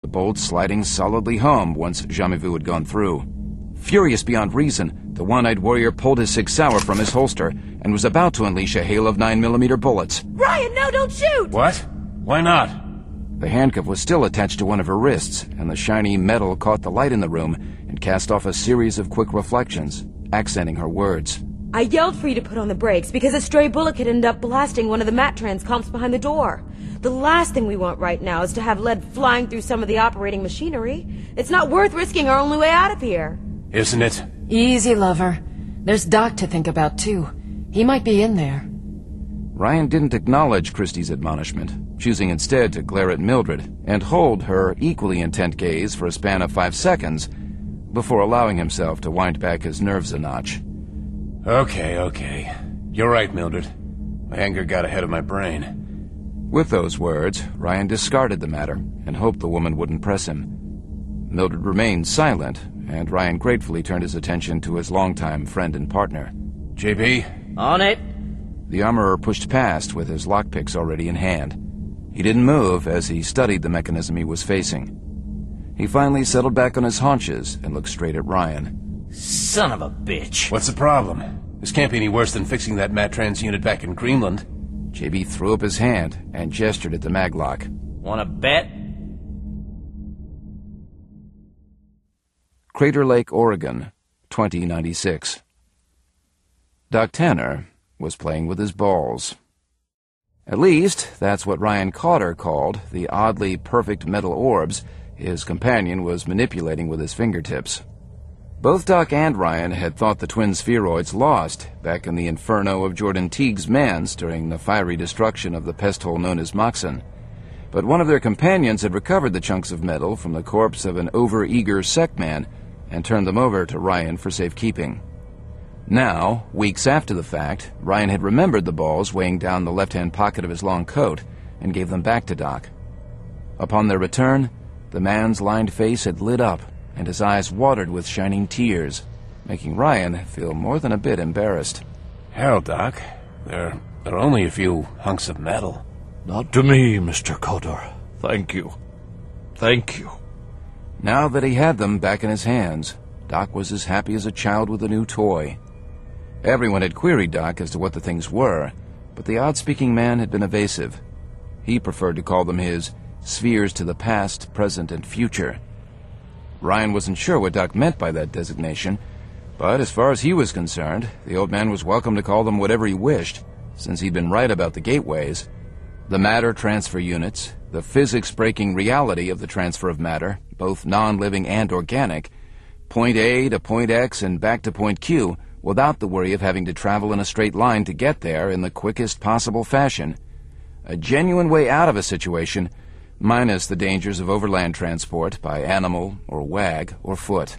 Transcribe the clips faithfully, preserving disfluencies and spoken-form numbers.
bolt sliding solidly home once Jamais-Vu had gone through. Furious beyond reason, the one-eyed warrior pulled his Sig Sauer from his holster and was about to unleash a hail of nine millimeter bullets. Ryan, no, don't shoot! What? Why not? The handcuff was still attached to one of her wrists, and the shiny metal caught the light in the room and cast off a series of quick reflections, accenting her words. I yelled for you to put on the brakes because a stray bullet could end up blasting one of the Matrans comps behind the door. The last thing we want right now is to have lead flying through some of the operating machinery. It's not worth risking our only way out of here. Isn't it? Easy, lover. There's Doc to think about, too. He might be in there. Ryan didn't acknowledge Christie's admonishment, choosing instead to glare at Mildred and hold her equally intent gaze for a span of five seconds before allowing himself to wind back his nerves a notch. Okay, okay. You're right, Mildred. My anger got ahead of my brain. With those words, Ryan discarded the matter and hoped the woman wouldn't press him. Mildred remained silent, and Ryan gratefully turned his attention to his longtime friend and partner. J B? On it. The armorer pushed past with his lockpicks already in hand. He didn't move as he studied the mechanism he was facing. He finally settled back on his haunches and looked straight at Ryan. Son of a bitch. What's the problem? This can't be any worse than fixing that Matrans unit back in Greenland. J B threw up his hand and gestured at the maglock. Wanna bet? Crater Lake, Oregon, twenty ninety-six. Doc Tanner was playing with his balls. At least, that's what Ryan Cotter called the oddly perfect metal orbs his companion was manipulating with his fingertips. Both Doc and Ryan had thought the twin spheroids lost back in the inferno of Jordan Teague's Mans during the fiery destruction of the pest hole known as Moxon. But one of their companions had recovered the chunks of metal from the corpse of an over-eager Sec-Man and turned them over to Ryan for safekeeping. Now, weeks after the fact, Ryan had remembered the balls weighing down the left-hand pocket of his long coat and gave them back to Doc. Upon their return, the man's lined face had lit up and his eyes watered with shining tears, making Ryan feel more than a bit embarrassed. Hell, Doc. They're, they're only a few hunks of metal. Not to me, Mister Cotter. Thank you. Thank you. Now that he had them back in his hands, Doc was as happy as a child with a new toy. Everyone had queried Doc as to what the things were, but the odd-speaking man had been evasive. He preferred to call them his spheres to the past, present, and future. Ryan wasn't sure what Doc meant by that designation, but as far as he was concerned, the old man was welcome to call them whatever he wished, since he'd been right about the gateways. The matter transfer units, the physics-breaking reality of the transfer of matter, both non-living and organic, point A to point X and back to point Q, without the worry of having to travel in a straight line to get there in the quickest possible fashion. A genuine way out of a situation, minus the dangers of overland transport by animal or wag or foot.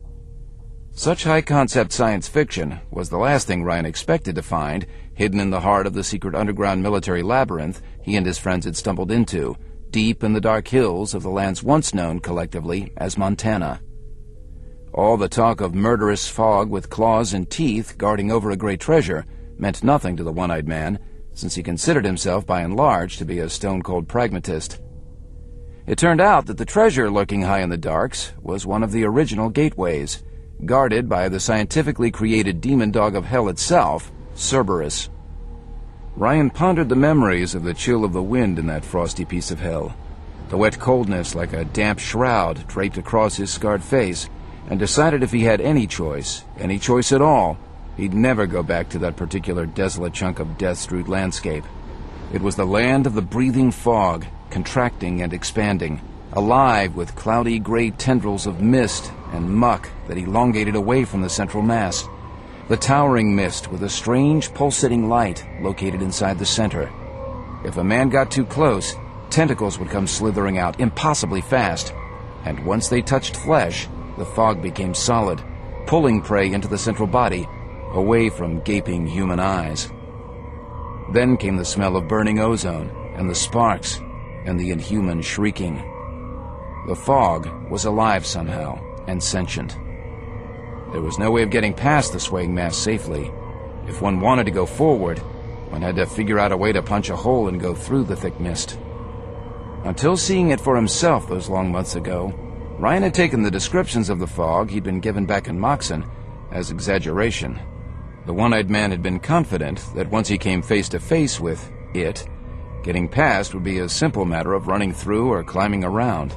Such high-concept science fiction was the last thing Ryan expected to find hidden in the heart of the secret underground military labyrinth he and his friends had stumbled into, deep in the dark hills of the lands once known collectively as Montana. All the talk of murderous fog with claws and teeth guarding over a great treasure meant nothing to the one-eyed man, since he considered himself by and large to be a stone-cold pragmatist. It turned out that the treasure lurking high in the darks was one of the original gateways, guarded by the scientifically created demon dog of hell itself, Cerberus. Ryan pondered the memories of the chill of the wind in that frosty piece of hell, the wet coldness like a damp shroud draped across his scarred face, and decided if he had any choice, any choice at all, he'd never go back to that particular desolate chunk of death-strewed landscape. It was the land of the breathing fog, contracting and expanding, alive with cloudy gray tendrils of mist and muck that elongated away from the central mass. The towering mist with a strange pulsating light located inside the center. If a man got too close, tentacles would come slithering out impossibly fast, and once they touched flesh, the fog became solid, pulling prey into the central body, away from gaping human eyes. Then came the smell of burning ozone, and the sparks, and the inhuman shrieking. The fog was alive somehow, and sentient. There was no way of getting past the swaying mass safely. If one wanted to go forward, one had to figure out a way to punch a hole and go through the thick mist. Until seeing it for himself those long months ago, Ryan had taken the descriptions of the fog he'd been given back in Moxon as exaggeration. The one-eyed man had been confident that once he came face to face with it, getting past would be a simple matter of running through or climbing around.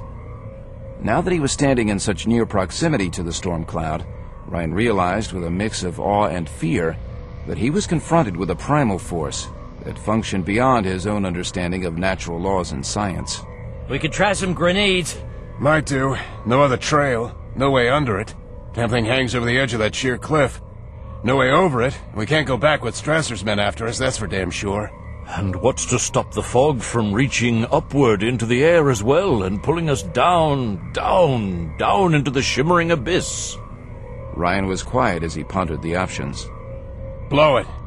Now that he was standing in such near proximity to the storm cloud, Ryan realized with a mix of awe and fear that he was confronted with a primal force that functioned beyond his own understanding of natural laws and science. We could try some grenades. Might do. No other trail. No way under it. Damn thing hangs over the edge of that sheer cliff. No way over it. We can't go back with Strasser's men after us, that's for damn sure. And what's to stop the fog from reaching upward into the air as well and pulling us down, down, down into the shimmering abyss? Ryan was quiet as he pondered the options. Blow it.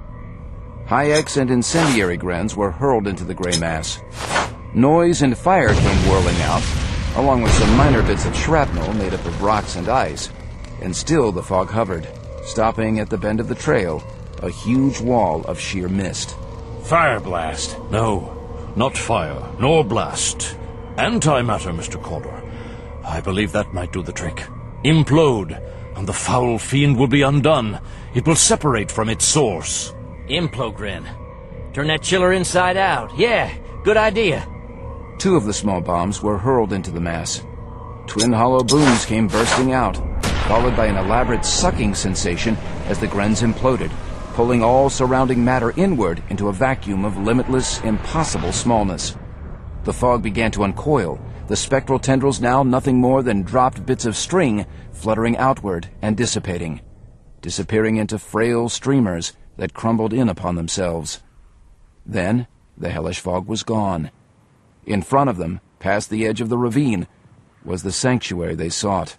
Hayeks and incendiary grens were hurled into the gray mass. Noise and fire came whirling out, along with some minor bits of shrapnel made up of rocks and ice. And still the fog hovered, stopping at the bend of the trail, a huge wall of sheer mist. Fire blast. No, not fire, nor blast. Antimatter, Mister Calder. I believe that might do the trick. Implode, and the foul fiend will be undone. It will separate from its source. Implogren. Turn that chiller inside out. Yeah, good idea. Two of the small bombs were hurled into the mass. Twin hollow booms came bursting out, followed by an elaborate sucking sensation as the grens imploded, pulling all surrounding matter inward into a vacuum of limitless, impossible smallness. The fog began to uncoil, the spectral tendrils now nothing more than dropped bits of string fluttering outward and dissipating, disappearing into frail streamers that crumbled in upon themselves. Then the hellish fog was gone. In front of them, past the edge of the ravine, was the sanctuary they sought.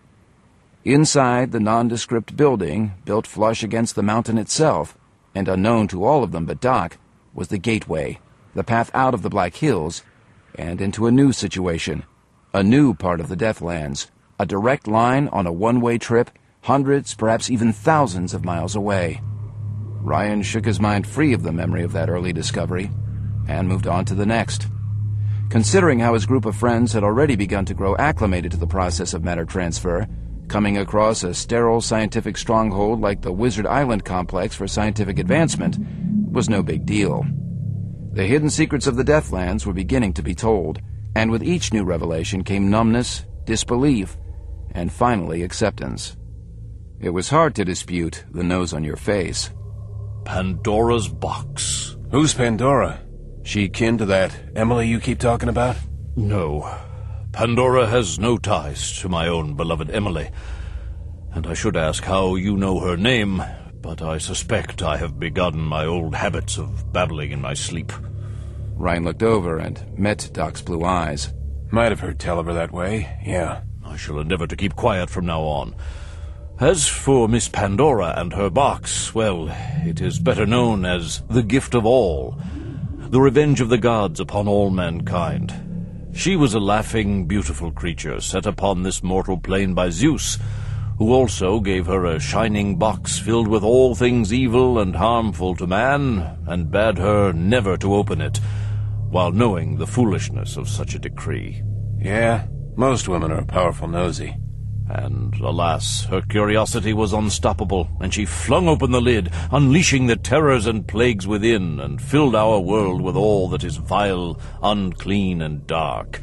Inside the nondescript building, built flush against the mountain itself, and unknown to all of them but Doc, was the gateway, the path out of the Black Hills, and into a new situation, a new part of the Deathlands, a direct line on a one-way trip, hundreds, perhaps even thousands of miles away. Ryan shook his mind free of the memory of that early discovery, and moved on to the next. Considering how his group of friends had already begun to grow acclimated to the process of matter transfer, coming across a sterile scientific stronghold like the Wizard Island Complex for scientific advancement was no big deal. The hidden secrets of the Deathlands were beginning to be told, and with each new revelation came numbness, disbelief, and finally acceptance. It was hard to dispute the nose on your face. Pandora's box. Who's Pandora? She kin to that Emily you keep talking about? No. Pandora has no ties to my own beloved Emily. And I should ask how you know her name, but I suspect I have begun my old habits of babbling in my sleep. Ryan looked over and met Doc's blue eyes. Might have heard tell of her that way, yeah. I shall endeavor to keep quiet from now on. As for Miss Pandora and her box, well, it is better known as the Gift of All, the revenge of the gods upon all mankind. She was a laughing, beautiful creature set upon this mortal plane by Zeus, who also gave her a shining box filled with all things evil and harmful to man, and bade her never to open it, while knowing the foolishness of such a decree. Yeah, most women are powerful nosy. And, alas, her curiosity was unstoppable, and she flung open the lid, unleashing the terrors and plagues within, and filled our world with all that is vile, unclean, and dark.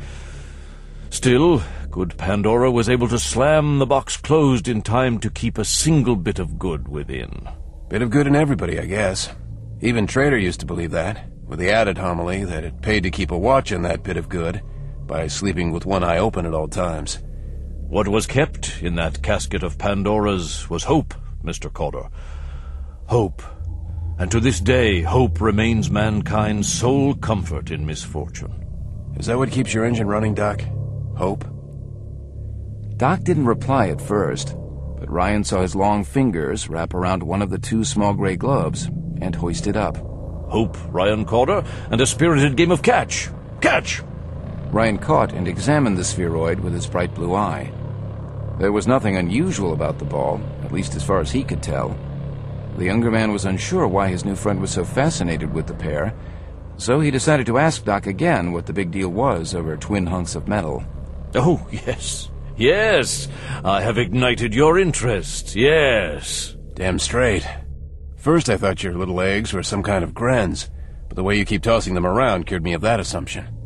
Still, good Pandora was able to slam the box closed in time to keep a single bit of good within. Bit of good in everybody, I guess. Even Trader used to believe that, with the added homily that it paid to keep a watch on that bit of good by sleeping with one eye open at all times. What was kept in that casket of Pandora's was hope, Mister Calder. Hope. And to this day, hope remains mankind's sole comfort in misfortune. Is that what keeps your engine running, Doc? Hope? Doc didn't reply at first, but Ryan saw his long fingers wrap around one of the two small gray globes and hoist it up. Hope, Ryan Calder, and a spirited game of catch. Catch! Ryan caught and examined the spheroid with his bright blue eye. There was nothing unusual about the ball, at least as far as he could tell. The younger man was unsure why his new friend was so fascinated with the pair, So he decided to ask Doc again what the big deal was over twin hunks of metal. Oh, yes. Yes, I have ignited your interest, yes. Damn straight. First I thought your little eggs were some kind of grens, but the way you keep tossing them around cured me of that assumption.